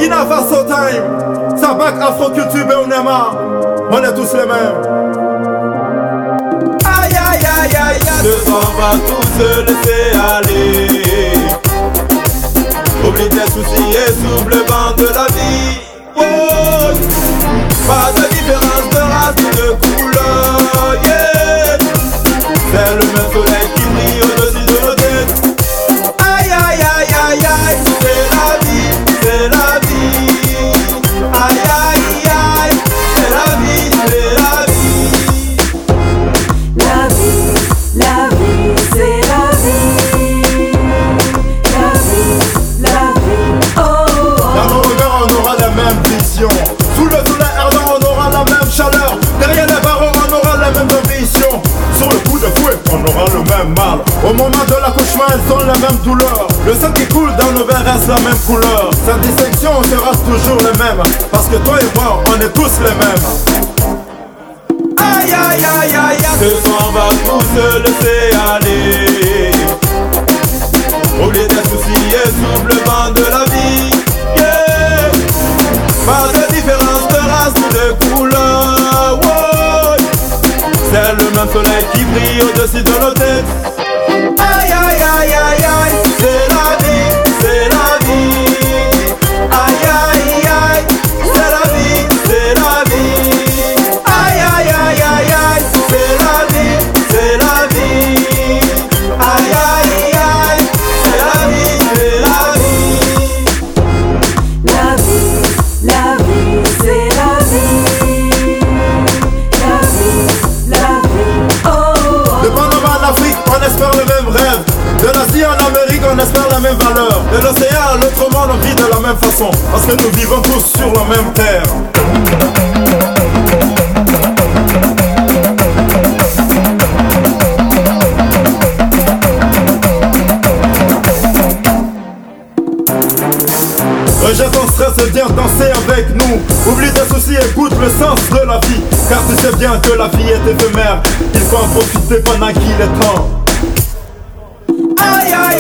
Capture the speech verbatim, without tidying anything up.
Burkina Faso time, Sabak, Afro-Culture, Beonema, on est tous les mêmes. Aïe aïe aïe aïe aïe. Ne s'en va tous se laisser aller. Oublie tes soucis et souffle le vent de la vie. Oh, pas de différence de race ni de couleur, yeah. C'est le même soleil qui brille au-dessus de nos têtes. Aïe aïe aïe aïe aïe. C'est la vie, c'est la vie. Aïe aïe aïe. C'est la vie, c'est la vie. La vie, la vie, c'est la vie. La vie, la vie, oh, oh. Dans nos regards on aura la même vision. Sous le soleil ardent on aura la même chaleur. Derrière les barreaux on aura la même ambition. Sur le coup de fouet on aura le même mal. Au moment de l'accouchement elles ont la même douleur. Le sang qui coule dans nos veines reste la même couleur. Sans distinction on sera toujours les mêmes. Parce que toi et moi on est tous les mêmes. Aïe aïe aïe aïe aïe. Ne s'en va tous se laisser aller. Oublie tes soucis et souffle le vent de la vie, yeah. Pas de différence de race ni de couleur, wow. C'est le même soleil qui brille au-dessus de nos têtes. Aïe aïe aïe aïe aïe. C'est la vie, c'est la vie. Aïe aïe aïe. C'est la vie, c'est la vie. Aïe aïe aïe aïe aïe. C'est la vie, c'est la vie. Aïe aïe aïe. C'est la vie, c'est la vie. La vie, la vie, c'est la vie. La vie, la vie, oh, oh. De Panama à l'Afrique, on espère le même rêve. De l'Asie en Amérique, on espère la même valeur. De l'océan à l'autre monde, on vit de la même façon. Parce que nous vivons tous sur la même terre. Rejette ton stress, viens danser avec nous. Oublie tes soucis, écoute le sens de la vie. Car tu sais bien que la vie est éphémère. Il faut en profiter pendant qu'il est temps. Aïe aïe